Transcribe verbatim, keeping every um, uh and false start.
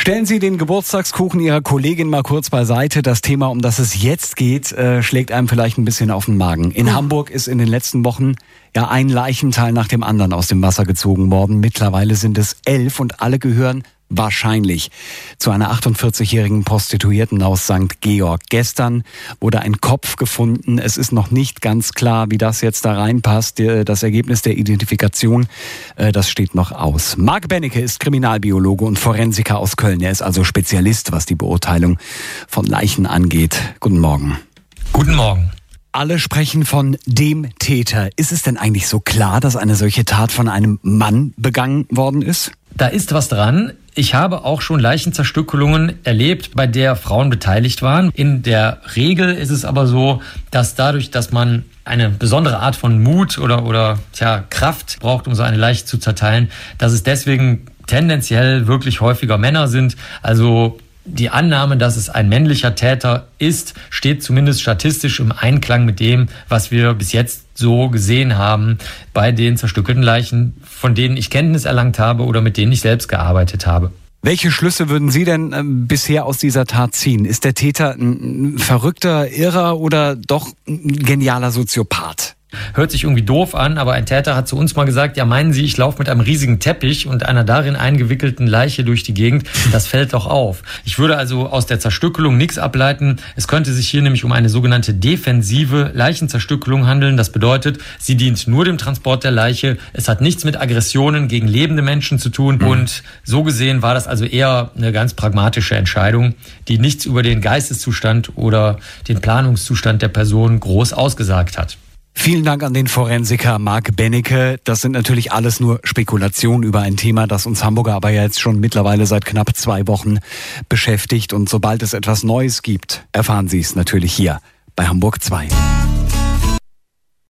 Stellen Sie den Geburtstagskuchen Ihrer Kollegin mal kurz beiseite. Das Thema, um das es jetzt geht, äh, schlägt einem vielleicht ein bisschen auf den Magen. In oh. Hamburg ist in den letzten Wochen ja ein Leichenteil nach dem anderen aus dem Wasser gezogen worden. Mittlerweile sind es elf und alle gehören wahrscheinlich zu einer achtundvierzigjährigen Prostituierten aus Sankt Georg. Gestern wurde ein Kopf gefunden. Es ist noch nicht ganz klar, wie das jetzt da reinpasst. Das Ergebnis der Identifikation, das steht noch aus. Marc Benecke ist Kriminalbiologe und Forensiker aus Köln. Er ist also Spezialist, was die Beurteilung von Leichen angeht. Guten Morgen. Guten Morgen. Alle sprechen von dem Täter. Ist es denn eigentlich so klar, dass eine solche Tat von einem Mann begangen worden ist? Da ist was dran. Ich habe auch schon Leichenzerstückelungen erlebt, bei der Frauen beteiligt waren. In der Regel ist es aber so, dass dadurch, dass man eine besondere Art von Mut oder, oder tja, Kraft braucht, um so eine Leiche zu zerteilen, dass es deswegen tendenziell wirklich häufiger Männer sind. Also die Annahme, dass es ein männlicher Täter ist, steht zumindest statistisch im Einklang mit dem, was wir bis jetzt so gesehen haben bei den zerstückelten Leichen, von denen ich Kenntnis erlangt habe oder mit denen ich selbst gearbeitet habe. Welche Schlüsse würden Sie denn äh, bisher aus dieser Tat ziehen? Ist der Täter ein verrückter Irrer oder doch ein genialer Soziopath? Hört sich irgendwie doof an, aber ein Täter hat zu uns mal gesagt, ja, meinen Sie, ich laufe mit einem riesigen Teppich und einer darin eingewickelten Leiche durch die Gegend? Das fällt doch auf. Ich würde also aus der Zerstückelung nichts ableiten. Es könnte sich hier nämlich um eine sogenannte defensive Leichenzerstückelung handeln. Das bedeutet, sie dient nur dem Transport der Leiche. Es hat nichts mit Aggressionen gegen lebende Menschen zu tun. Mhm. Und so gesehen war das also eher eine ganz pragmatische Entscheidung, die nichts über den Geisteszustand oder den Planungszustand der Person groß ausgesagt hat. Vielen Dank an den Forensiker Marc Benecke. Das sind natürlich alles nur Spekulationen über ein Thema, das uns Hamburger aber ja jetzt schon mittlerweile seit knapp zwei Wochen beschäftigt. Und sobald es etwas Neues gibt, erfahren Sie es natürlich hier bei Hamburg zwei.